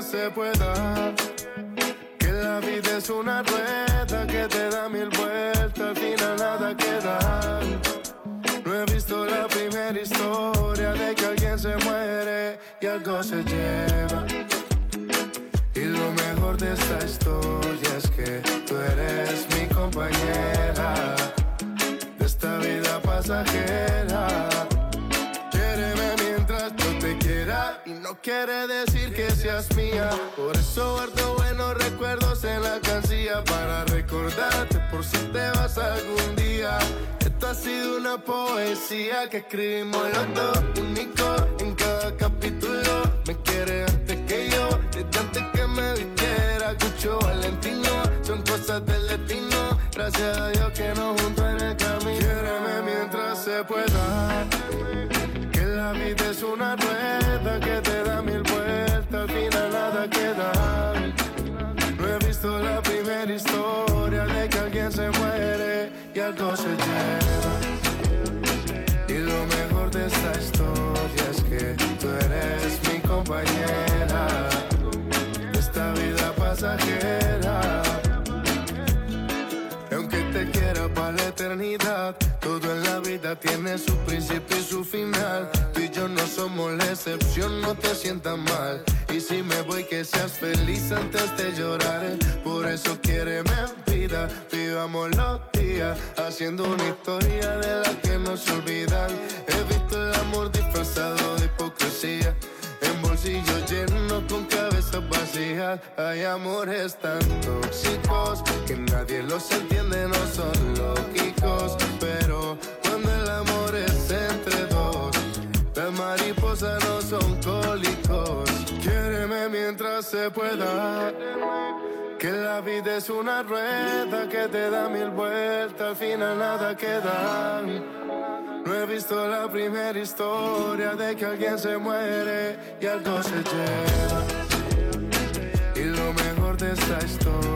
se pueda. Que la vida es una rueda que te da mil vueltas, al final nada queda. No he visto la primera historia de que alguien se muere y algo se lleva. Y lo mejor de esta historia es que tú eres mi compañera de esta vida pasajera. Quiéreme mientras yo te quiera y no quiere decir que seas mía. Por eso guardo buenos recuerdos en la alcancía para recordarte por si te vas algún día. Esto ha sido una poesía que escribimos los dos, único en cada capítulo. Me quiere antes que yo, desde antes que me vistiera Cucho Valentino. Son cosas del destino, gracias a Dios que nos juntó en el camino. Quiéreme mientras se pueda. Que la vida es una rueda que te da mil vueltas, al final nada queda. No he visto la primera historia de que alguien se muere y algo se lleva. Y lo mejor de esta historia es que tú eres mi compañera de esta vida pasajera. Y aunque te quiera para la eternidad, todo en la vida tiene su principio y su final. Tú y yo no somos la excepción, no te sientas mal. Y si me voy que seas feliz antes de llorar. Por eso quiéreme en vida, vivamos los días haciendo una historia de la que no se olvidan. He visto el amor disfrazado de hipocresía, en bolsillos llenos con cabezas vacías. Hay amores tan tóxicos que nadie los entiende, no son lógicos. Pero cuando el amor es entre dos, las mariposas no son cólicos. Quiéreme mientras se pueda. Que la vida es una rueda que te da mil vueltas, al final nada queda. No he visto la primera historia de que alguien se muere y algo se lleva. Y lo mejor de esta historia